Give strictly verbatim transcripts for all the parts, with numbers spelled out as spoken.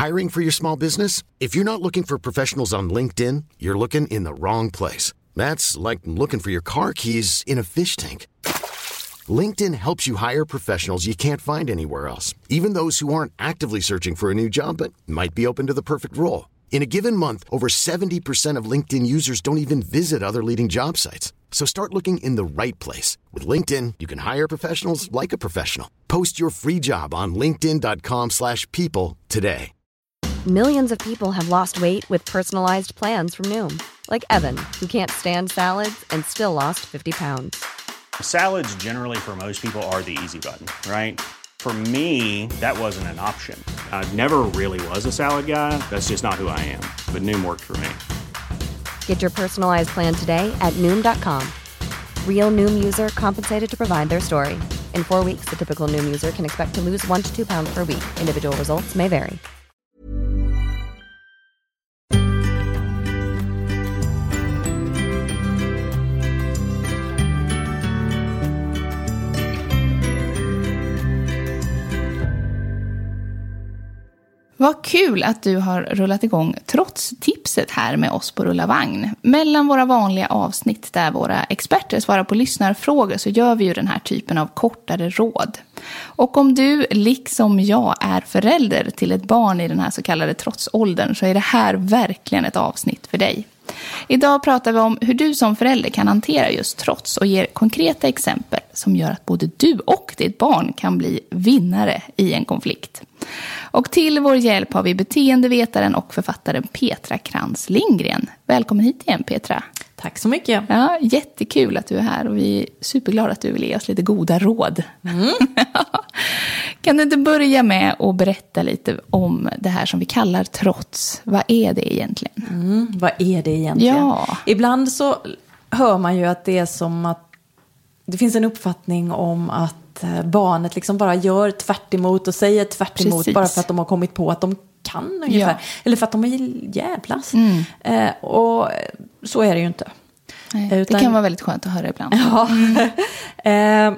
Hiring for your small business? If you're not looking for professionals on LinkedIn, you're looking in the wrong place. That's like looking for your car keys in a fish tank. LinkedIn helps you hire professionals you can't find anywhere else, even those who aren't actively searching for a new job but might be open to the perfect role. In a given month, over seventy percent of LinkedIn users don't even visit other leading job sites. So start looking in the right place. With LinkedIn, you can hire professionals like a professional. Post your free job on linkedin dot com slash people today. Millions of people have lost weight with personalized plans from Noom. Like Evan, who can't stand salads and still lost fifty pounds. Salads generally for most people are the easy button, right? For me, that wasn't an option. I never really was a salad guy. That's just not who I am. But Noom worked for me. Get your personalized plan today at noom dot com. Real Noom user compensated to provide their story. In four weeks, the typical Noom user can expect to lose one to two pounds per week. Individual results may vary. Vad kul att du har rullat igång trots tipset här med oss på Rulla Vagn. Mellan våra vanliga avsnitt där våra experter svarar på lyssnarfrågor så gör vi ju den här typen av kortare råd. Och om du, liksom jag, är förälder till ett barn i den här så kallade trotsåldern så är det här verkligen ett avsnitt för dig. Idag pratar vi om hur du som förälder kan hantera just trots och ger konkreta exempel som gör att både du och ditt barn kan bli vinnare i en konflikt. Och till vår hjälp har vi beteendevetaren och författaren Petra Krantz Lindgren. Välkommen hit igen, Petra. Tack så mycket. Ja, jättekul att du är här och vi är superglada att du vill ge oss lite goda råd. Mm. Kan du inte börja med att berätta lite om det här som vi kallar trots? Vad är det egentligen? Mm, vad är det egentligen? Ja. Ibland så hör man ju att det är som att det finns en uppfattning om att barnet liksom bara gör tvärt emot och säger tvärt emot Precis. Bara för att de har kommit på att de kan ungefär. Ja. Eller för att de är jävlas. Mm. Eh, och så är det ju inte. Nej, Utan, det kan vara väldigt skönt att höra ibland. Ja. eh,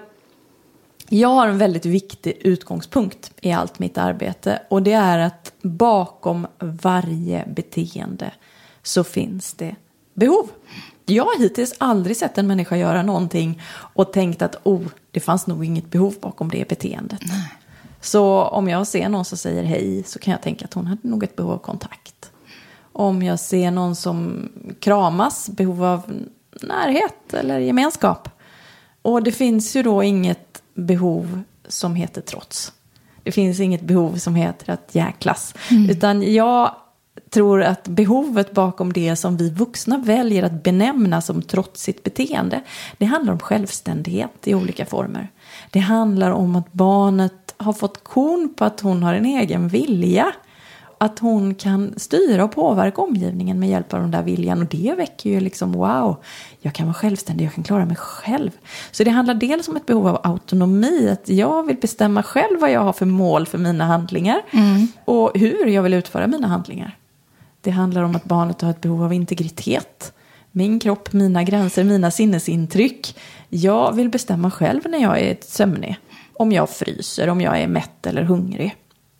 jag har en väldigt viktig utgångspunkt i allt mitt arbete. Och det är att bakom varje beteende så finns det behov. Jag har hittills aldrig sett en människa göra någonting och tänkt att oh, det fanns nog inget behov bakom det beteendet. Nej. Så om jag ser någon som säger hej så kan jag tänka att hon hade nog ett behov av kontakt. Om jag ser någon som kramas, behov av närhet eller gemenskap. Och det finns ju då inget behov som heter trots. Det finns inget behov som heter att jäklas. Mm. Utan jag tror att behovet bakom det som vi vuxna väljer att benämna som trotsigt beteende, det handlar om självständighet i olika former. Det handlar om att barnet har fått kon på att hon har en egen vilja. Att hon kan styra och påverka omgivningen med hjälp av den där viljan. Och det väcker ju liksom, wow, jag kan vara självständig, jag kan klara mig själv. Så det handlar dels om ett behov av autonomi. Att jag vill bestämma själv vad jag har för mål för mina handlingar. Mm. Och hur jag vill utföra mina handlingar. Det handlar om att barnet har ett behov av integritet. Min kropp, mina gränser, mina sinnesintryck. Jag vill bestämma själv när jag är sömnig. Om jag fryser, om jag är mätt eller hungrig.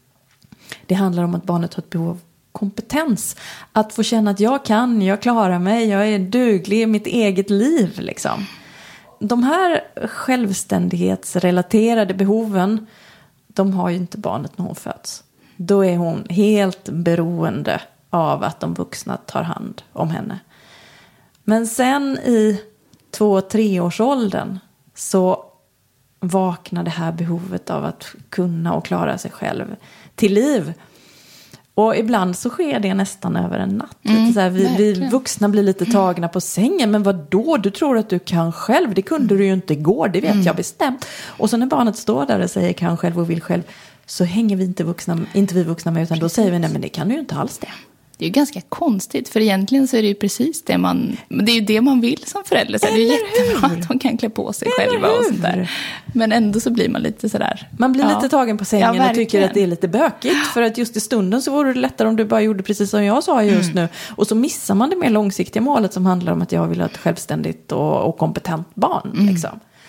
Det handlar om att barnet har ett behov av kompetens. Att få känna att jag kan, jag klarar mig, jag är duglig i mitt eget liv. Liksom. De här självständighetsrelaterade behoven, de har ju inte barnet när hon föds. Då är hon helt beroende av att de vuxna tar hand om henne. Men sen i två-treårsåldern så vaknar det här behovet av att kunna och klara sig själv till liv. Och ibland så sker det nästan över en natt. Mm, så här, vi, vi vuxna blir lite tagna på sängen. Men vad då? Du tror att du kan själv. Det kunde du ju inte igår, det vet mm. jag bestämt. Och så när barnet står där och säger kan själv och vill själv, så hänger vi inte, vuxna, inte vi vuxna med, utan då säger vi nej, men det kan du ju inte alls det. Det är ju ganska konstigt, för egentligen så är det ju precis det man, det är ju det man vill som förälder. Så det är ju jättebra att de kan klä på sig Eller själva och sånt där. Men ändå så blir man lite sådär. Man blir ja. lite tagen på sängen ja, och tycker att det är lite bökigt. För att just i stunden så vore det lättare om du bara gjorde precis som jag sa just mm. nu. Och så missar man det mer långsiktiga målet som handlar om att jag vill ha ett självständigt och, och kompetent barn. Mm. Liksom.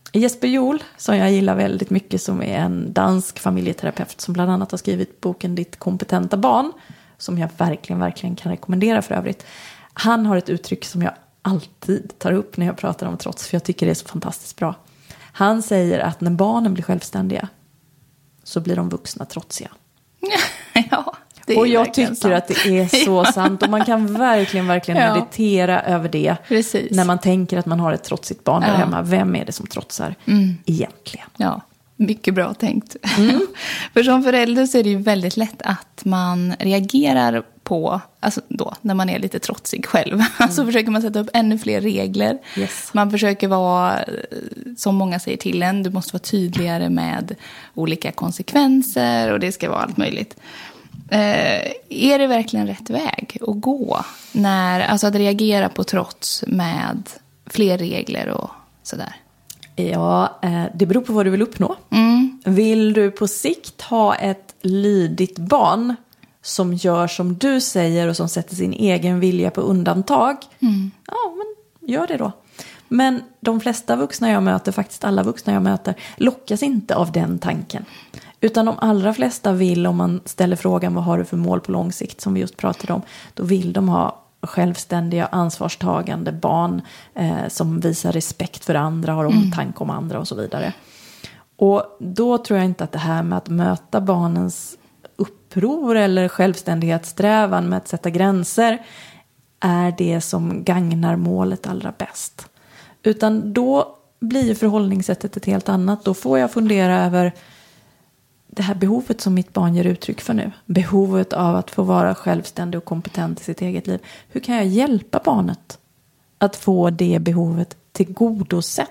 Jesper Juhl, som jag gillar väldigt mycket, som är en dansk familjeterapeut som bland annat har skrivit boken Ditt kompetenta barn, som jag verkligen, verkligen kan rekommendera för övrigt. Han har ett uttryck som jag alltid tar upp när jag pratar om trots, för jag tycker det är så fantastiskt bra. Han säger att när barnen blir självständiga så blir de vuxna trotsiga. Ja, det är och jag verkligen tycker sant. att det är så sant. Och man kan verkligen, verkligen Ja. meditera över det. Precis. När man tänker att man har ett trotsigt barn där Ja. hemma. Vem är det som trotsar Mm. egentligen? Ja, mycket bra tänkt. Mm. För som förälder så är det ju väldigt lätt att man reagerar på, alltså då, när man är lite trotsig själv. Mm. Så försöker man sätta upp ännu fler regler. Yes. Man försöker vara, som många säger till en, du måste vara tydligare med olika konsekvenser och det ska vara allt möjligt. Eh, är det verkligen rätt väg att gå? När, alltså att reagera på trots med fler regler och sådär. Ja, eh, det beror på vad du vill uppnå. Mm. Vill du på sikt ha ett lydigt barn som gör som du säger och som sätter sin egen vilja på undantag? Mm. Ja, men gör det då. Men de flesta vuxna jag möter, faktiskt alla vuxna jag möter, lockas inte av den tanken. Utan de allra flesta vill, om man ställer frågan vad har du för mål på lång sikt som vi just pratade om, då vill de ha självständiga, ansvarstagande barn eh, som visar respekt för andra, har omtanke om andra och så vidare. Och då tror jag inte att det här med att möta barnens uppror eller självständighetssträvan med att sätta gränser är det som gagnar målet allra bäst. Utan då blir förhållningssättet ett helt annat. Då får jag fundera över det här behovet som mitt barn ger uttryck för nu. Behovet av att få vara självständig och kompetent i sitt eget liv. Hur kan jag hjälpa barnet att få det behovet tillgodosett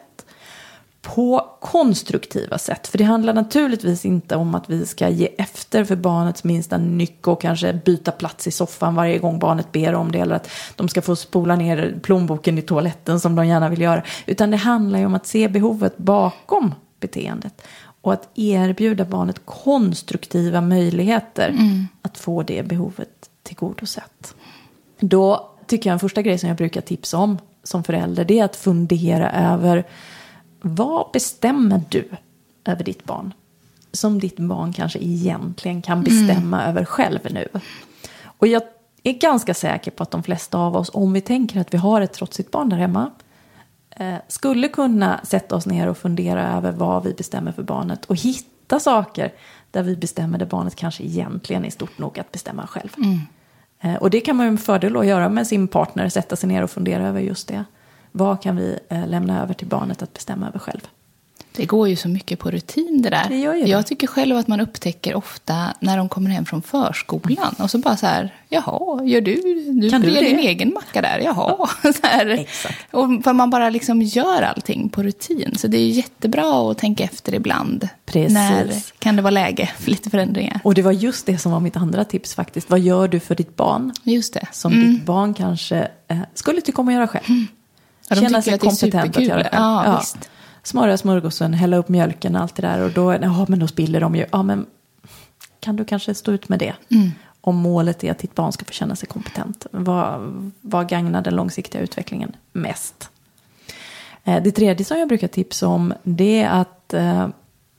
på konstruktiva sätt? För det handlar naturligtvis inte om att vi ska ge efter för barnets minsta nyck och kanske byta plats i soffan varje gång barnet ber om det, eller att de ska få spola ner plånboken i toaletten som de gärna vill göra. Utan det handlar ju om att se behovet bakom beteendet. Och att erbjuda barnet konstruktiva möjligheter mm. att få det behovet tillgodosett. Då tycker jag en första grej som jag brukar tipsa om som förälder, det är att fundera över vad bestämmer du över ditt barn? Som ditt barn kanske egentligen kan bestämma mm. över själv nu. Och jag är ganska säker på att de flesta av oss, om vi tänker att vi har ett trotsigt barn där hemma, skulle kunna sätta oss ner och fundera över vad vi bestämmer för barnet och hitta saker där vi bestämmer det barnet kanske egentligen är stort nog att bestämma själv. Mm. Och det kan man ju med fördel att göra med sin partner, sätta sig ner och fundera över just det. Vad kan vi lämna över till barnet att bestämma över själv? Det går ju så mycket på rutin det där. Det gör ju det. Jag tycker själv att man upptäcker ofta när de kommer hem från förskolan. Och så bara så här, jaha, gör du? Du kan du blir det? din egen macka där, jaha. Så här. Exakt. Och för man bara liksom gör allting på rutin. Så det är ju jättebra att tänka efter ibland. Precis. När kan det vara läge för lite förändringar? Och det var just det som var mitt andra tips faktiskt. Vad gör du för ditt barn? Just det. Som Mm. ditt barn kanske eh, skulle tycka om att göra själv. Mm. Ja, de Känna tycker sig att det är kompetent att superkul. göra själv. Ja, Ja. visst. Smörja smörgåsen, hälla upp mjölken och allt det där. Och då, ja, men då spiller de ju. Ja, men kan du kanske stå ut med det? Mm. Om målet är att ditt barn ska få känna sig kompetent. Vad, vad gagnar den långsiktiga utvecklingen mest? Eh, det tredje som jag brukar tipsa om, det är att eh,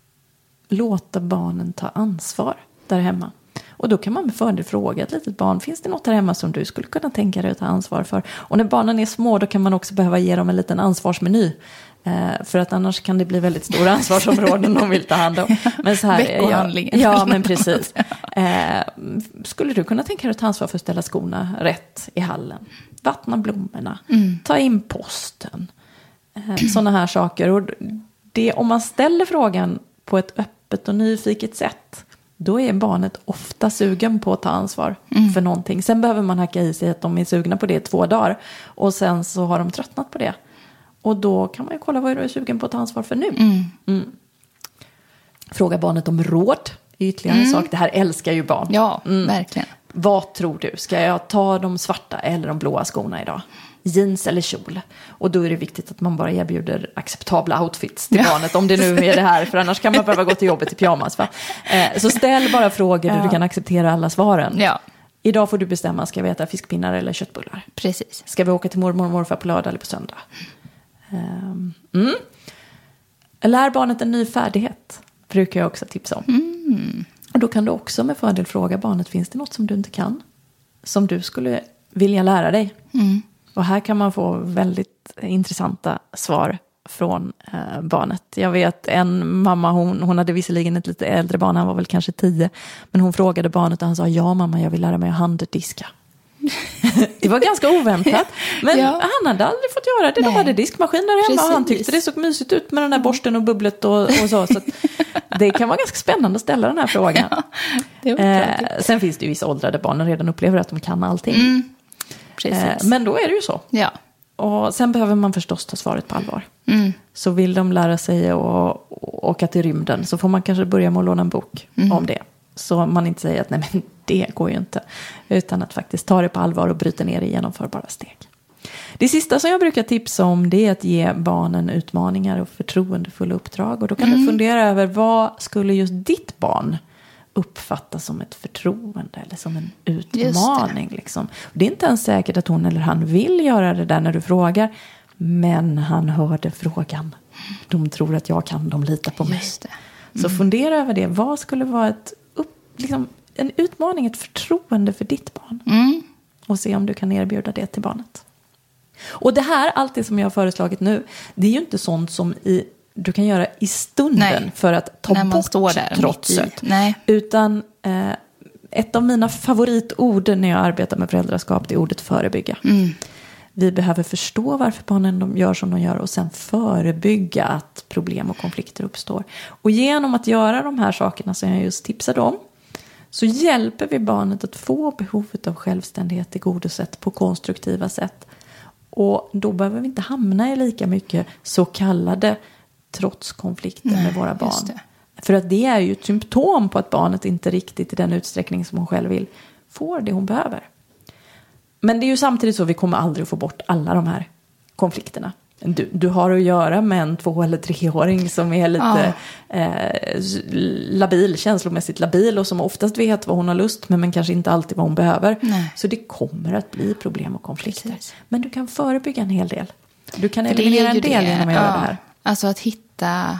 låta barnen ta ansvar där hemma. Och då kan man med fördel fråga ett litet barn, finns det något där hemma som du skulle kunna tänka dig att ta ansvar för? Och när barnen är små, då kan man också behöva ge dem en liten ansvarsmeny. Eh, för att annars kan det bli väldigt stora ansvarsområden de vill ta hand om. Men så här, Veckohandlingen. Ja, ja, men precis. Eh, skulle du kunna tänka dig att ta ansvar för att ställa skorna rätt i hallen? Vattna blommorna. Mm. Ta in posten. Eh, sådana här saker. Och det, om man ställer frågan på ett öppet och nyfiket sätt, då är barnet ofta sugen på att ta ansvar mm. för någonting. Sen behöver man hacka i sig att de är sugna på det i två dagar. Och sen så har de tröttnat på det. Och då kan man ju kolla vad du är sugen på att ta ansvar för nu. Mm. Mm. Fråga barnet om råd. Ytterligare en mm. sak. Det här älskar ju barn. Ja, mm. verkligen. Vad tror du? Ska jag ta de svarta eller de blåa skorna idag? Jeans eller kjol? Och då är det viktigt att man bara erbjuder acceptabla outfits till ja. barnet. Om det nu är det här. För annars kan man behöva gå till jobbet i pyjamas. Va? Eh, så ställ bara frågor där ja. du kan acceptera alla svaren. Ja. Idag får du bestämma. Ska vi äta fiskpinnar eller köttbullar? Precis. Ska vi åka till mormor och morfar på lördag eller på söndag? Um, mm. Lär barnet en ny färdighet, brukar jag också tipsa om. Mm. Och då kan du också med fördel fråga barnet, finns det något som du inte kan? Som du skulle vilja lära dig? Mm. Och här kan man få väldigt intressanta svar från eh, barnet. Jag vet en mamma, hon, hon hade visserligen ett lite äldre barn, han var väl kanske tio. Men hon frågade barnet och han sa, ja mamma, jag vill lära mig att handdiska. Det var ganska oväntat. Men ja. han hade aldrig fått göra det. Nej. De hade diskmaskiner hemma och han tyckte det såg mysigt ut med den där borsten och bubblet och, och så. Så att det kan vara ganska spännande att ställa den här frågan. Ja, det var eh, sen finns det ju vissa åldrar där barnen redan upplever att de kan allting. Mm. Eh, men då är det ju så. Ja. Och sen behöver man förstås ta svaret på allvar. Mm. Så vill de lära sig att åka till rymden, så får man kanske börja med att låna en bok mm. om det. Så man inte säger att nej, men det går ju inte. Utan att faktiskt ta det på allvar och bryta ner det i genomförbara steg. Det sista som jag brukar tipsa om, det är att ge barnen utmaningar och förtroendefulla uppdrag. Och då kan mm. du fundera över, vad skulle just ditt barn uppfatta som ett förtroende eller som en utmaning. Det. Liksom. Det är inte ens säkert att hon eller han vill göra det där när du frågar. Men han hörde frågan. De tror att jag kan, de litar på mig. Just det. Mm. Så fundera över det. Vad skulle vara ett upp, liksom, en utmaning, ett förtroende för ditt barn? Mm. Och se om du kan erbjuda det till barnet. Och det här, allt det som jag har föreslagit nu, det är ju inte sånt som i, du kan göra i stunden. Nej. För att ta när man bort står där trotset. Nej. Utan eh, ett av mina favoritord när jag arbetar med föräldraskap, det är ordet förebygga. Mm. Vi behöver förstå varför barnen de gör som de gör och sen förebygga att problem och konflikter uppstår. Och genom att göra de här sakerna som jag just tipsade om, så hjälper vi barnet att få behovet av självständighet tillgodosett på konstruktiva sätt. Och då behöver vi inte hamna i lika mycket så kallade trotskonflikter Nej, med våra barn. För att det är ju ett symptom på att barnet inte riktigt i den utsträckning som hon själv vill får det hon behöver. Men det är ju samtidigt så att vi kommer aldrig att få bort alla de här konflikterna. Du, du har att göra med en två- eller treåring som är lite ja. eh, labil, känslomässigt labil och som oftast vet vad hon har lust med men kanske inte alltid vad hon behöver. Nej. Så det kommer att bli problem och konflikter. Precis. Men du kan förebygga en hel del. Du kan För eliminera en del det. genom att ja. göra det här. Alltså att hitta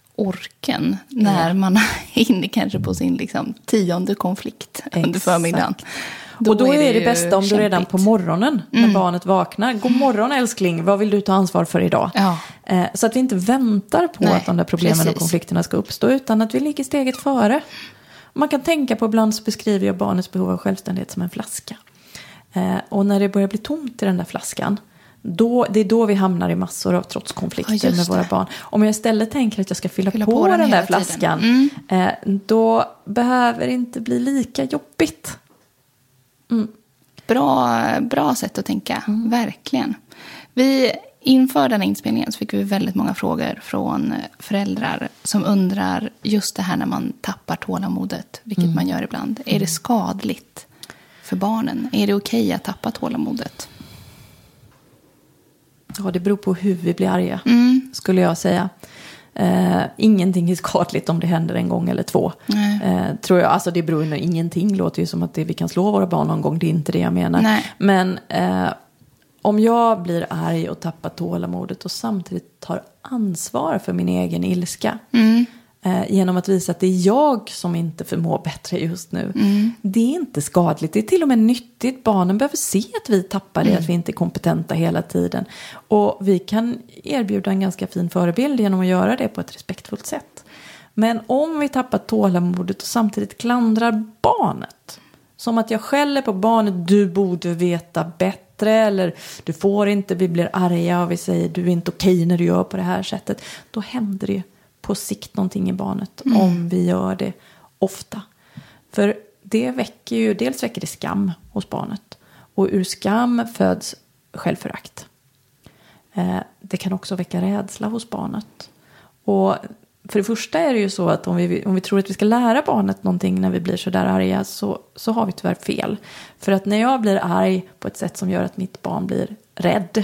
orken när mm. man är inne kanske på sin liksom, tionde konflikt Exakt. Under förmiddagen. Då och då är det, är det det bästa om du redan på morgonen när mm. barnet vaknar. God morgon älskling, vad vill du ta ansvar för idag? Ja. Eh, så att vi inte väntar på Nej, att de där problemen precis. Och konflikterna ska uppstå utan att vi ligger steget före. Man kan tänka på, ibland så beskriver jag barnets behov av självständighet som en flaska. Eh, och när det börjar bli tomt i den där flaskan, då, det är då vi hamnar i massor av trotskonflikter ja, med våra barn. Om jag istället tänker att jag ska fylla, fylla på, på den, den där flaskan, mm. eh, då behöver det inte bli lika jobbigt. Mm. Bra, bra sätt att tänka, mm. verkligen. Vi, inför den inspelningen så fick vi väldigt många frågor från föräldrar som undrar just det här när man tappar tålamodet, vilket mm. man gör ibland. Är det skadligt för barnen? Är det okej att tappa tålamodet? Ja, det beror på hur vi blir arga, mm. skulle jag säga. Uh, ingenting är skadligt om det händer en gång eller två. Uh, tror jag, alltså det beror ju ingenting, låter ju som att det, vi kan slå våra barn någon gång, det är inte det jag menar. Nej. Men uh, om jag blir arg och tappar tålamodet och samtidigt tar ansvar för min egen ilska mm. uh, genom att visa att det är jag som inte förmår bättre just nu. Mm. Det är inte skadligt, det är till och med nyttigt. Barnen behöver se att vi tappar det, mm. att vi inte är kompetenta hela tiden. Och vi kan erbjuda en ganska fin förebild genom att göra det på ett respektfullt sätt. Men om vi tappar tålamodet och samtidigt klandrar barnet, som att jag skäller på barnet, du borde veta bättre, eller du får inte, vi blir arga och vi säger du är inte okej när du gör på det här sättet, då händer det på sikt någonting i barnet mm. om vi gör det ofta. För det väcker ju, dels väcker det skam hos barnet, och ur skam föds självförakt. Eh, det kan också väcka rädsla hos barnet. Och för det första är det ju så att om vi, om vi tror att vi ska lära barnet någonting när vi blir så där arga, så, så har vi tyvärr fel. För att när jag blir arg på ett sätt som gör att mitt barn blir rädd,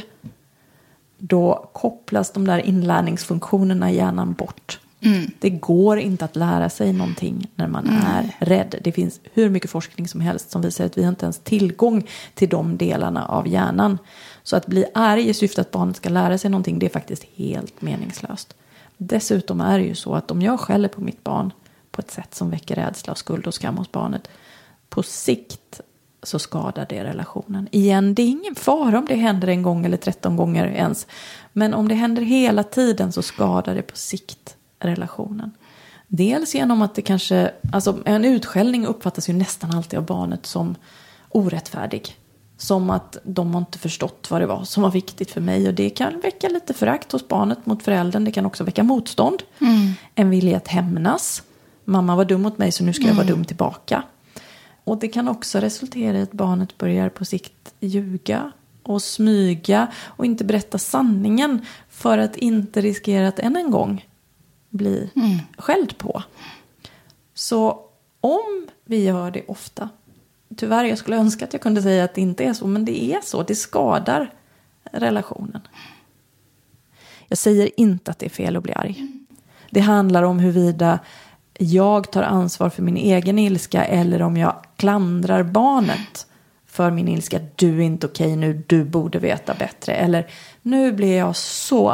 då kopplas de där inlärningsfunktionerna i hjärnan bort. Mm. Det går inte att lära sig någonting när man mm. är rädd. Det finns hur mycket forskning som helst som visar att vi inte ens tillgång till de delarna av hjärnan. Så att bli arg i syfte att barnet ska lära sig någonting, det är faktiskt helt meningslöst. Dessutom är det ju så att om jag skäller på mitt barn på ett sätt som väcker rädsla och skuld och skam hos barnet, på sikt så skadar det relationen. Igen, det är ingen fara om det händer en gång eller tretton gånger ens. Men om det händer hela tiden så skadar det på sikt relationen. Dels genom att det kanske, alltså en utskällning uppfattas ju nästan alltid av barnet som orättfärdig. Som att de har inte förstått vad det var som var viktigt för mig. Och det kan väcka lite förakt hos barnet mot föräldern. Det kan också väcka motstånd. Mm. En vilja att hämnas. Mamma var dum mot mig så nu ska jag vara dum tillbaka. Och det kan också resultera i att barnet börjar på sikt ljuga och smyga. Och inte berätta sanningen för att inte riskera att än en gång bli mm. skälld på. Så om vi gör det ofta. Tyvärr, jag skulle önska att jag kunde säga att det inte är så. Men det är så. Det skadar relationen. Jag säger inte att det är fel att bli arg. Det handlar om huruvida jag tar ansvar för min egen ilska. Eller om jag klandrar barnet för min ilska. Du är inte okej nu. Du borde veta bättre. Eller nu blir jag så.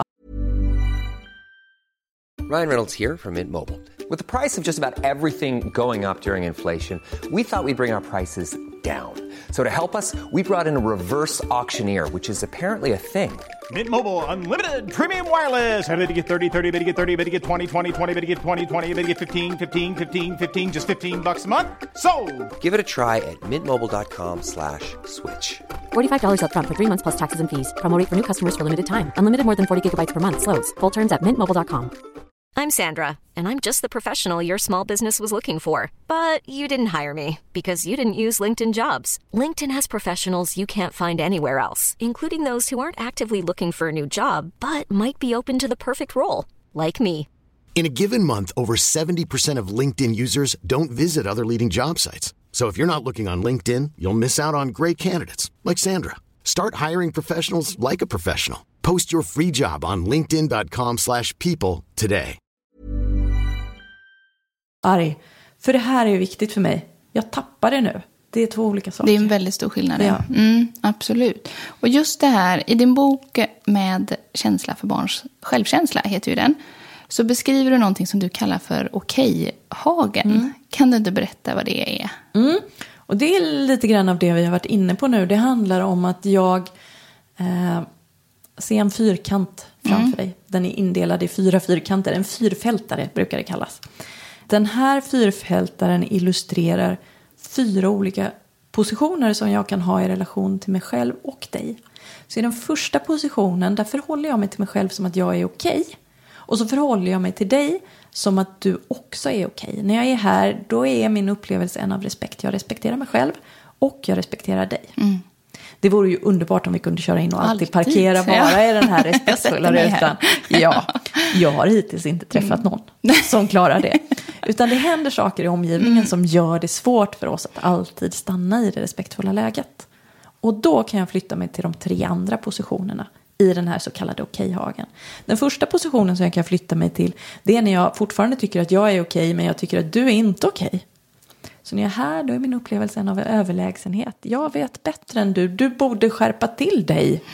Ryan Reynolds here from Mint Mobile. With the price of just about everything going up during inflation, we thought we'd bring our prices down. So to help us, we brought in a reverse auctioneer, which is apparently a thing. Mint Mobile Unlimited Premium Wireless. How to get thirty, thirty, how to get thirty, how to get twenty, twenty, twenty, how to get twenty, twenty, how to get fifteen, fifteen, fifteen, fifteen, just fifteen bucks a month? Sold! Give it a try at mintmobile.com slash switch. forty-five dollars up front for three months plus taxes and fees. Promo rate for new customers for limited time. Unlimited more than forty gigabytes per month. Slows full terms at mint mobile dot com. I'm Sandra, and I'm just the professional your small business was looking for. But you didn't hire me because you didn't use LinkedIn Jobs. LinkedIn has professionals you can't find anywhere else, including those who aren't actively looking for a new job, but might be open to the perfect role, like me. In a given month, over seventy percent of LinkedIn users don't visit other leading job sites. So if you're not looking on LinkedIn, you'll miss out on great candidates like Sandra. Start hiring professionals like a professional. Post your free job on linkedin dot com slash people today. Arg. För det här är viktigt för mig. Jag tappar det nu. Det är två olika saker. Det är en väldigt stor skillnad. Ja. Mm, absolut. Och just det här, i din bok med känsla för barns självkänsla, heter ju den, så beskriver du någonting som du kallar för okej-hagen. Mm. Kan du inte berätta vad det är? Mm. Och det är lite grann av det vi har varit inne på nu. Det handlar om att jag eh, ser en fyrkant framför mm. dig. Den är indelad i fyra fyrkanter. En fyrfältare brukar det kallas. Den här fyrfältaren illustrerar fyra olika positioner som jag kan ha i relation till mig själv och dig. Så i den första positionen, där förhåller jag mig till mig själv som att jag är okej. Och så förhåller jag mig till dig som att du också är okej. När jag är här, då är min upplevelse en av respekt. Jag respekterar mig själv och jag respekterar dig. Mm. Det vore ju underbart om vi kunde köra in och alltid, alltid parkera bara ja. i den här respektfulla rutan. Ja, jag har hittills inte träffat mm. någon som klarar det. Utan det händer saker i omgivningen mm. som gör det svårt för oss att alltid stanna i det respektfulla läget. Och då kan jag flytta mig till de tre andra positionerna i den här så kallade okej-hagen. Den första positionen som jag kan flytta mig till, det är när jag fortfarande tycker att jag är okej, men jag tycker att du är inte okej. Så när jag är här, då är min upplevelse en av överlägsenhet. Jag vet bättre än du. Du borde skärpa till dig.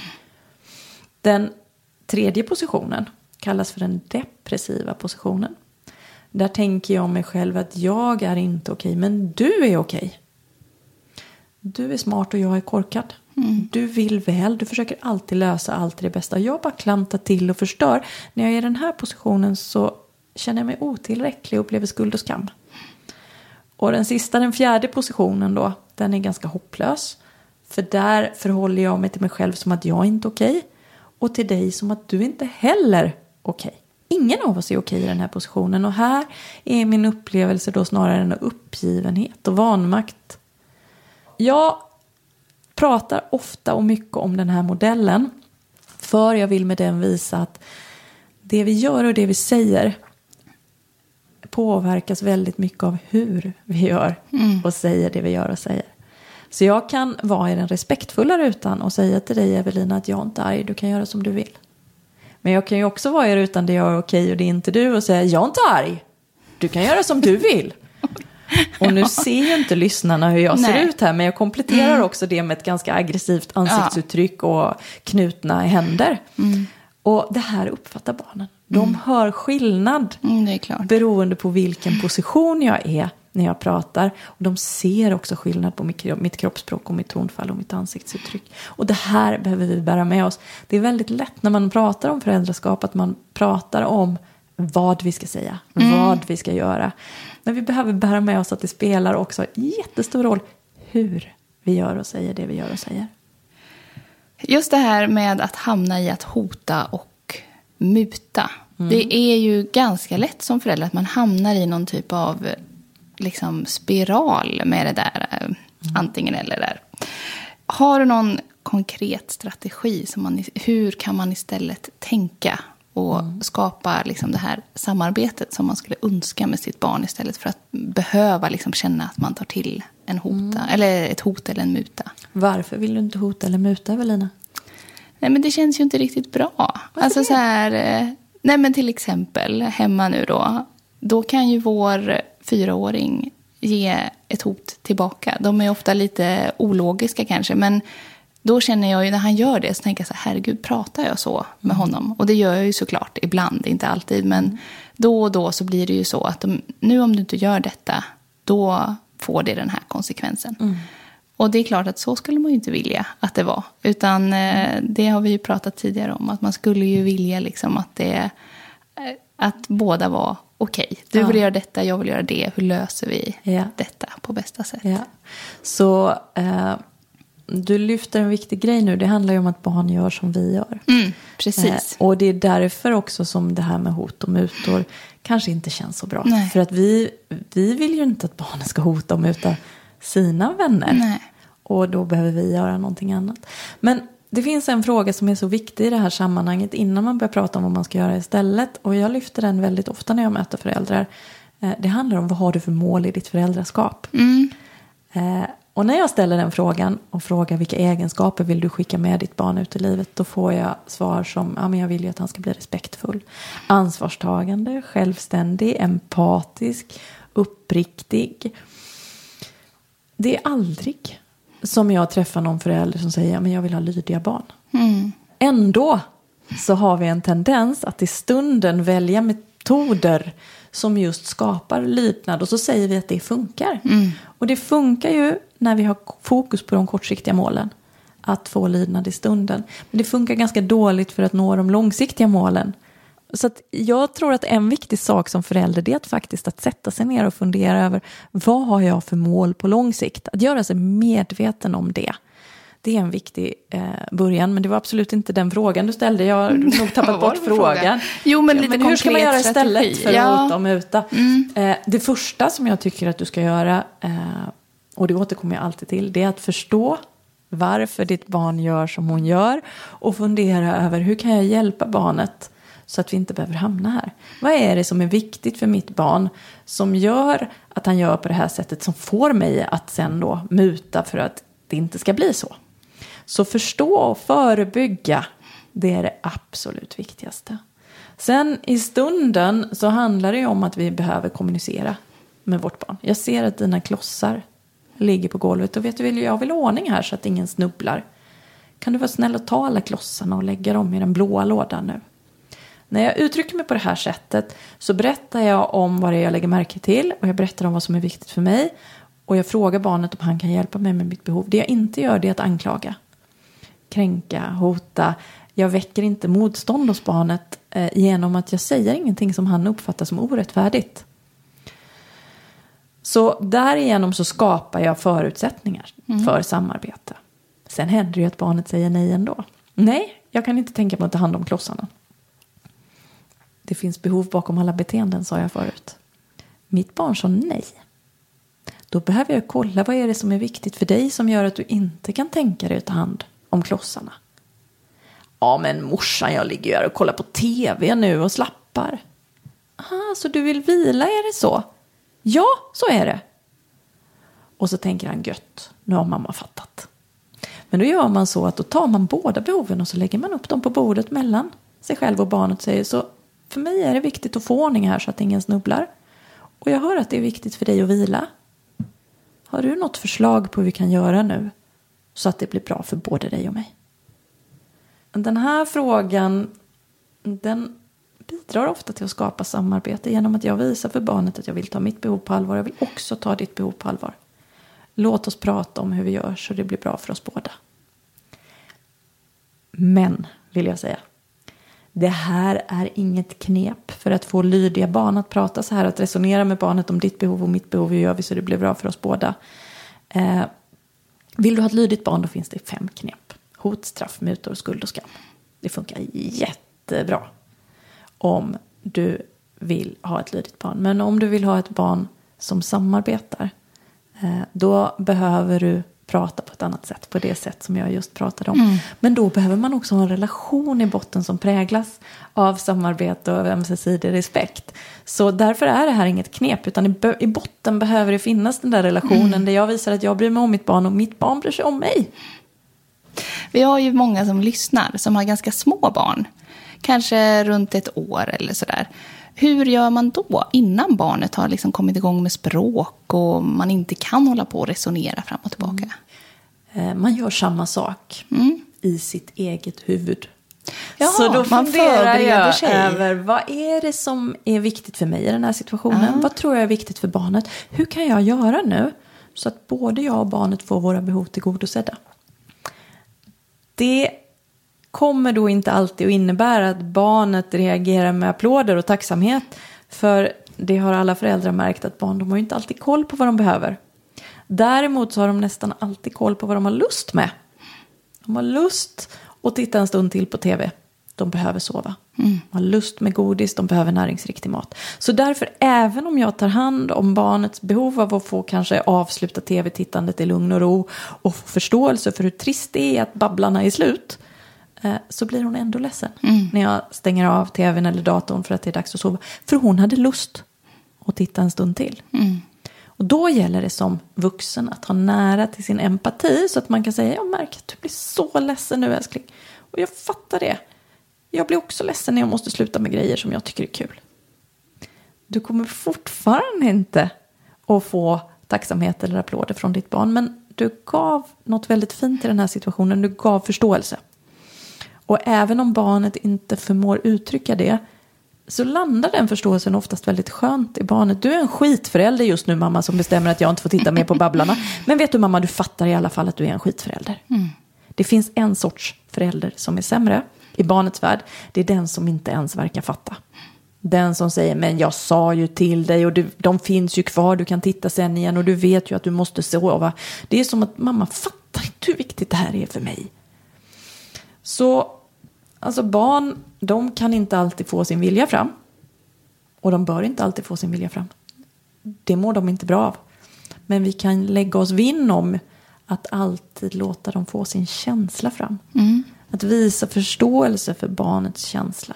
Den tredje positionen kallas för den depressiva positionen. Där tänker jag mig själv att jag är inte okej, men du är okej. Du är smart och jag är korkad. Mm. Du vill väl, du försöker alltid lösa allt till det bästa. Jag bara klantar till och förstör. När jag är i den här positionen så känner jag mig otillräcklig och upplever skuld och skam. Och den sista, den fjärde positionen då, den är ganska hopplös. För där förhåller jag mig till mig själv som att jag inte är okej. Och till dig som att du inte heller är okej. Ingen av oss är okej i den här positionen. Och här är min upplevelse då snarare en uppgivenhet och vanmakt. Jag pratar ofta och mycket om den här modellen. För jag vill med den visa att det vi gör och det vi säger påverkas väldigt mycket av hur vi gör mm. och säger det vi gör och säger. Så jag kan vara i den respektfulla rutan och säga till dig, Evelina, att jag inte är arg, du kan göra som du vill. Men jag kan ju också vara i rutan där jag är okej och det är inte du och säga, jag är inte arg, du kan göra som du vill. Och nu ser ju inte lyssnarna hur jag ser Nej. ut här, men jag kompletterar mm. också det med ett ganska aggressivt ansiktsuttryck och knutna händer. Mm. Och det här uppfattar barnen. De Mm. hör skillnad Mm, det är klart. beroende på vilken position jag är när jag pratar. Och de ser också skillnad på mitt kroppsspråk och mitt tonfall och mitt ansiktsuttryck. Och det här behöver vi bära med oss. Det är väldigt lätt när man pratar om föräldraskap att man pratar om vad vi ska säga, mm. vad vi ska göra. Men vi behöver bära med oss att det spelar också jättestor roll hur vi gör och säger det vi gör och säger. Just det här med att hamna i att hota och muta. Mm. Det är ju ganska lätt som förälder att man hamnar i någon typ av liksom spiral med det där. Mm. Antingen eller där. Har du någon konkret strategi? Som man, hur kan man istället tänka och mm. skapa liksom det här samarbetet som man skulle önska med sitt barn istället för att behöva liksom känna att man tar till en hota, mm. eller ett hot eller en muta. Varför vill du inte hota eller muta, Evelina? Nej, men det känns ju inte riktigt bra. Varför alltså det? Så här, nej men till exempel hemma nu då, då kan ju vår fyraåring ge ett hot tillbaka. De är ofta lite ologiska kanske, men då känner jag ju när han gör det så tänker jag så här, herregud, pratar jag så med honom? Och det gör jag ju såklart ibland, inte alltid, men då och då så blir det ju så att de, nu om du inte gör detta, då får det den här konsekvensen. Mm. Och det är klart att så skulle man ju inte vilja att det var. Utan eh, det har vi ju pratat tidigare om, att man skulle ju vilja liksom att det att båda var okej. Okay. Du vill ja. göra detta, jag vill göra det. Hur löser vi ja. detta på bästa sätt? Ja. Så eh, du lyfter en viktig grej nu. Det handlar ju om att barn gör som vi gör. Mm, precis. Eh, och det är därför också som det här med hot och mutor kanske inte känns så bra. Nej. För att vi, vi vill ju inte att barnen ska hota och muta sina vänner. Nej. Och då behöver vi göra någonting annat. Men det finns en fråga som är så viktig i det här sammanhanget innan man börjar prata om vad man ska göra istället. Och jag lyfter den väldigt ofta när jag möter föräldrar. Det handlar om vad har du för mål i ditt föräldraskap? Mm. Och när jag ställer den frågan och frågar vilka egenskaper vill du skicka med ditt barn ut i livet, då får jag svar som, ja men jag vill ju att han ska bli respektfull, ansvarstagande, självständig, empatisk, uppriktig. Det är aldrig som jag träffar någon förälder som säger, ja men jag vill ha lydiga barn. Mm. Ändå så har vi en tendens att i stunden välja metoder som just skapar lydnad. Och så säger vi att det funkar. Mm. Och det funkar ju när vi har fokus på de kortsiktiga målen. Att få lydnad i stunden. Men det funkar ganska dåligt för att nå de långsiktiga målen. Så att jag tror att en viktig sak som förälder, det är att faktiskt att sätta sig ner och fundera över vad har jag för mål på lång sikt. Att göra sig medveten om det. Det är en viktig eh, början, men det var absolut inte den frågan du ställde. Jag har nog tappat bort frågan. frågan. Jo, men, lite ja, men hur ska man göra istället strategi? för ja. att hota och muta? Mm. Eh, det första som jag tycker att du ska göra, eh, och det återkommer jag alltid till, det är att förstå varför ditt barn gör som hon gör och fundera över hur kan jag hjälpa barnet så att vi inte behöver hamna här. Vad är det som är viktigt för mitt barn som gör att han gör på det här sättet som får mig att sen då muta för att det inte ska bli så? Så förstå och förebygga, det är det absolut viktigaste. Sen i stunden så handlar det om att vi behöver kommunicera med vårt barn. Jag ser att dina klossar ligger på golvet och vet du, jag vill ha ordning här så att ingen snubblar. Kan du vara snäll och ta alla klossarna och lägga dem i den blåa lådan nu? När jag uttrycker mig på det här sättet så berättar jag om vad det är jag lägger märke till och jag berättar om vad som är viktigt för mig och jag frågar barnet om han kan hjälpa mig med mitt behov. Det jag inte gör, det är att anklaga, kränka, hota. Jag väcker inte motstånd hos barnet eh, genom att jag säger ingenting som han uppfattar som orättfärdigt. Så därigenom så skapar jag förutsättningar mm. för samarbete. Sen händer det ju att barnet säger nej ändå. Nej, jag kan inte tänka på att ta hand om klossarna. Det finns behov bakom alla beteenden, sa jag förut. Mitt barn sa nej. Då behöver jag kolla vad är det som är viktigt för dig som gör att du inte kan tänka dig att ta hand om klossarna. Ja men morsan, jag ligger här och kollar på tv nu och slappar. Aha, så du vill vila, är det så? Ja, så är det. Och så tänker han gött, nu har mamma fattat. Men då gör man så att då tar man båda behoven och så lägger man upp dem på bordet mellan sig själv och barnet och säger så. För mig är det viktigt att få ordning här så att ingen snubblar. Och jag hör att det är viktigt för dig att vila. Har du något förslag på hur vi kan göra nu så att det blir bra för både dig och mig? Den här frågan, den bidrar ofta till att skapa samarbete genom att jag visar för barnet att jag vill ta mitt behov på allvar. Jag vill också ta ditt behov på allvar. Låt oss prata om hur vi gör så det blir bra för oss båda. Men, vill jag säga, det här är inget knep för att få lydiga barn att prata så här. Att resonera med barnet om ditt behov och mitt behov. Hur gör vi så det blir bra för oss båda. Eh, vill du ha ett lydigt barn, då finns det fem knep. Hot, straff, mutor, skuld och skam. Det funkar jättebra om du vill ha ett lydigt barn. Men om du vill ha ett barn som samarbetar, eh, då behöver du prata på ett annat sätt. På det sätt som jag just pratade om. Mm. Men då behöver man också ha en relation i botten som präglas av samarbete och ömsesidig respekt. Så därför är det här inget knep. Utan i, i botten behöver det finnas den där relationen. Mm. Där jag visar att jag bryr mig om mitt barn och mitt barn bryr sig om mig. Vi har ju många som lyssnar som har ganska små barn. Kanske runt ett år eller sådär. Hur gör man då innan barnet har liksom kommit igång med språk och man inte kan hålla på och resonera fram och tillbaka? Mm. Man gör samma sak mm. i sitt eget huvud. Jaha, så då man funderar jag sig. över vad är det som är viktigt för mig i den här situationen? Ja. Vad tror jag är viktigt för barnet? Hur kan jag göra nu så att både jag och barnet får våra behov tillgodosedda? Det kommer då inte alltid att innebära att barnet reagerar med applåder och tacksamhet. För det har alla föräldrar märkt att barn, de har ju inte alltid koll på vad de behöver. Däremot så har de nästan alltid koll på vad de har lust med. De har lust att titta en stund till på tv. De behöver sova. Mm. De har lust med godis, de behöver näringsriktig mat. Så därför, även om jag tar hand om barnets behov av att få kanske avsluta tv-tittandet i lugn och ro och få förståelse för hur trist det är att babblarna är slut, så blir hon ändå ledsen mm. när jag stänger av tvn eller datorn för att det är dags att sova. För hon hade lust att titta en stund till. Mm. Och då gäller det som vuxen att ha nära till sin empati så att man kan säga, jag märker att du blir så ledsen nu, älskling. Och jag fattar det. Jag blir också ledsen när jag måste sluta med grejer som jag tycker är kul. Du kommer fortfarande inte att få tacksamhet eller applåder från ditt barn, men du gav något väldigt fint i den här situationen. Du gav förståelse. Och även om barnet inte förmår uttrycka det, så landar den förståelsen oftast väldigt skönt i barnet. Du är en skitförälder just nu, mamma, som bestämmer att jag inte får titta mer på babblarna. Men vet du, mamma, du fattar i alla fall att du är en skitförälder. Mm. Det finns en sorts förälder som är sämre i barnets värld. Det är den som inte ens verkar fatta. Den som säger, men jag sa ju till dig och du, de finns ju kvar, du kan titta sen igen och du vet ju att du måste sova. Det är som att mamma fattar inte hur viktigt det här är för mig. Så alltså barn, de kan inte alltid få sin vilja fram. Och de bör inte alltid få sin vilja fram. Det mår de inte bra av. Men vi kan lägga oss vinn om att alltid låta dem få sin känsla fram. Mm. Att visa förståelse för barnets känsla.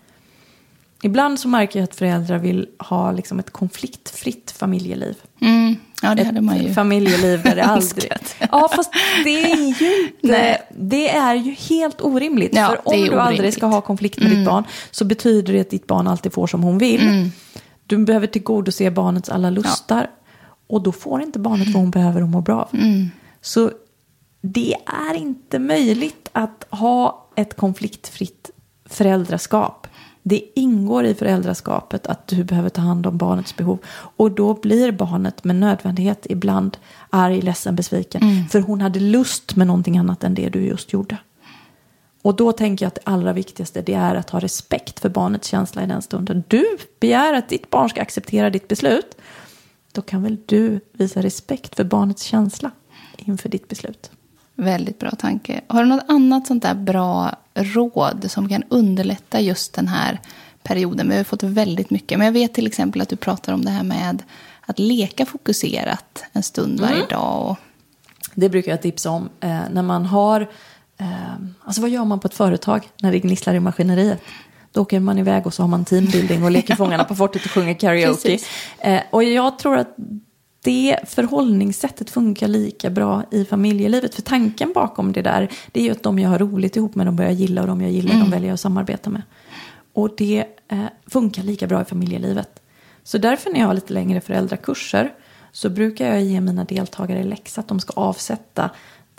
Ibland så märker jag att föräldrar vill ha liksom ett konfliktfritt familjeliv. Mm. Ja, det hade man ju. Ett familjeliv där det aldrig... Ja, fast det är ju inte... Nej. Det är ju helt orimligt. Ja, för om du orimligt. aldrig ska ha konflikt med mm. ditt barn, så betyder det att ditt barn alltid får som hon vill. Mm. Du behöver tillgodose barnets alla lustar. Ja. Och då får inte barnet vad hon behöver och mår bra av. Mm. Så det är inte möjligt att ha ett konfliktfritt föräldraskap. Det ingår i föräldraskapet att du behöver ta hand om barnets behov. Och då blir barnet med nödvändighet ibland arg, ledsen, besviken. Mm. För hon hade lust med någonting annat än det du just gjorde. Och då tänker jag att det allra viktigaste, det är att ha respekt för barnets känsla i den stunden. Du begär att ditt barn ska acceptera ditt beslut. Då kan väl du visa respekt för barnets känsla inför ditt beslut. Väldigt bra tanke. Har du något annat sånt där bra råd som kan underlätta just den här perioden? Vi har fått väldigt mycket. Men jag vet till exempel att du pratar om det här med att leka fokuserat en stund varje mm. dag. Och... Det brukar jag tipsa om. Eh, när man har... Eh, alltså vad gör man på ett företag när det gnisslar i maskineriet? Då åker man iväg och så har man teambuilding och leker fångarna på fortet och sjunger karaoke. Eh, och jag tror att det förhållningssättet funkar lika bra i familjelivet. För tanken bakom det där, det är ju att de jag har roligt ihop med, de börjar gilla, och de jag gillar, mm. de väljer att samarbeta med. Och det eh, funkar lika bra i familjelivet. Så därför när jag har lite längre föräldrakurser, så brukar jag ge mina deltagare läxa att de ska avsätta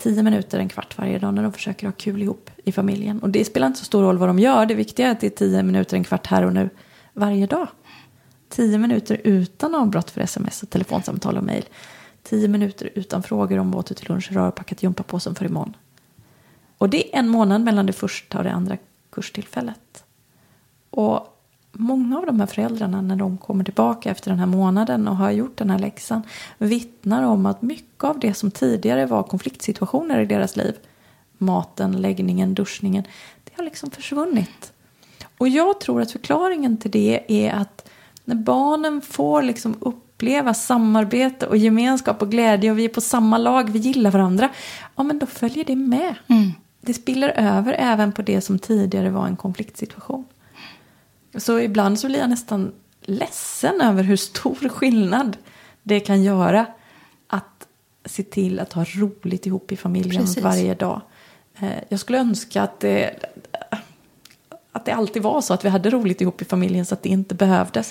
tio minuter, en kvart varje dag när de försöker ha kul ihop i familjen. Och det spelar inte så stor roll vad de gör. Det viktiga är att det är tio minuter, en kvart här och nu varje dag. Tio minuter utan avbrott för sms och telefonsamtal och mejl. Tio minuter utan frågor om vad du till lunch rör och packat gympapåsen för imorgon. Och det är en månad mellan det första och det andra kurstillfället. Och många av de här föräldrarna, när de kommer tillbaka efter den här månaden och har gjort den här läxan, vittnar om att mycket av det som tidigare var konfliktsituationer i deras liv, maten, läggningen, duschningen, det har liksom försvunnit. Och jag tror att förklaringen till det är att när barnen får liksom uppleva samarbete och gemenskap och glädje och vi är på samma lag, vi gillar varandra, ja men då följer det med. Mm. Det spiller över även på det som tidigare var en konfliktsituation. Så ibland så blir jag nästan ledsen över hur stor skillnad det kan göra att se till att ha roligt ihop i familjen. Precis. Varje dag. Jag skulle önska att det, att det alltid var så att vi hade roligt ihop i familjen så att det inte behövdes.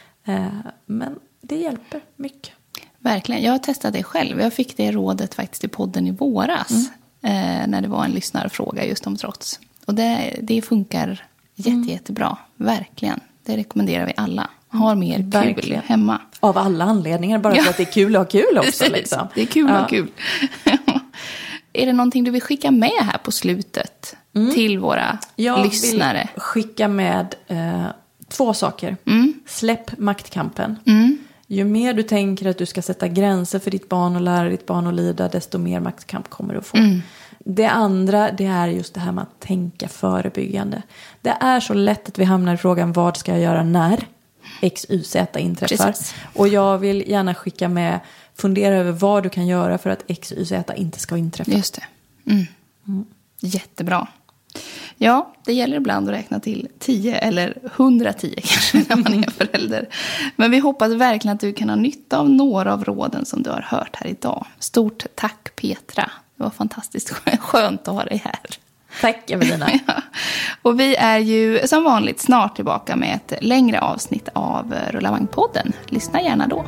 Men det hjälper mycket. Verkligen, jag har testat det själv. Jag fick det rådet faktiskt i podden i våras. Mm. När det var en lyssnarfråga just om trots. Och det, det funkar jätte, mm. jättebra, verkligen. Det rekommenderar vi alla. Har mer mm, kul verkligen. Hemma. Av alla anledningar, bara ja. För att det är kul att ha kul också. Liksom. Det är kul att ja. Ha kul. Är det någonting du vill skicka med här på slutet mm. till våra jag lyssnare? Jag vill skicka med eh, två saker. Mm. Släpp maktkampen. Mm. Ju mer du tänker att du ska sätta gränser för ditt barn och lära ditt barn att lida, desto mer maktkamp kommer du att få. Mm. Det andra, det är just det här med att tänka förebyggande. Det är så lätt att vi hamnar i frågan, vad ska jag göra när X Y Z inträffar? Precis. Och jag vill gärna skicka med, fundera över vad du kan göra för att X Y Z inte ska inträffa. Just det. Mm. Mm. Jättebra. Ja, det gäller ibland att räkna till tio eller hundratio kanske när man är förälder. Men vi hoppas verkligen att du kan ha nytta av några av råden som du har hört här idag. Stort tack Petra. Det var fantastiskt skönt att ha dig här. Tack Evelina. Ja. Och vi är ju som vanligt snart tillbaka med ett längre avsnitt av Rullavagn-podden. Lyssna gärna då.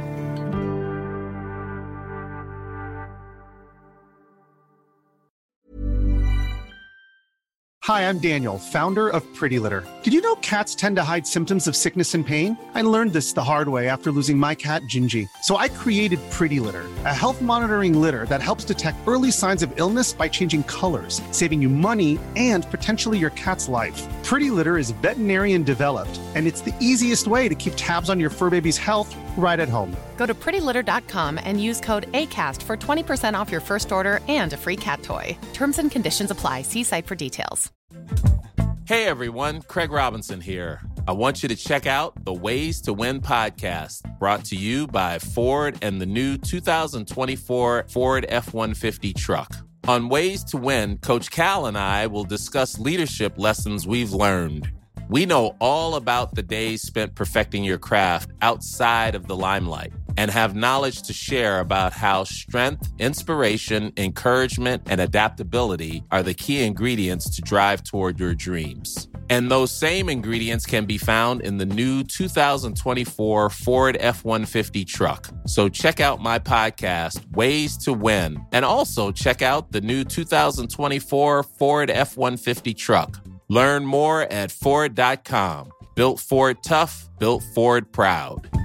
Hi, I'm Daniel, founder of Pretty Litter. Did you know cats tend to hide symptoms of sickness and pain? I learned this the hard way after losing my cat, Gingy. So I created Pretty Litter, a health monitoring litter that helps detect early signs of illness by changing colors, saving you money and potentially your cat's life. Pretty Litter is veterinarian developed, and it's the easiest way to keep tabs on your fur baby's health right at home. Go to pretty litter dot com and use code ACAST for twenty percent off your first order and a free cat toy. Terms and conditions apply. See site for details. Hey everyone, Craig Robinson here. I want you to check out the Ways to Win podcast, brought to you by Ford and the new two thousand twenty-four Ford F one fifty truck. On Ways to Win, Coach Cal and I will discuss leadership lessons we've learned. We know all about the days spent perfecting your craft outside of the limelight and have knowledge to share about how strength, inspiration, encouragement, and adaptability are the key ingredients to drive toward your dreams. And those same ingredients can be found in the new two thousand twenty-four Ford F one fifty truck. So check out my podcast, Ways to Win, and also check out the new two thousand twenty-four Ford F one fifty truck. Learn more at Ford dot com. Built Ford tough, built Ford proud.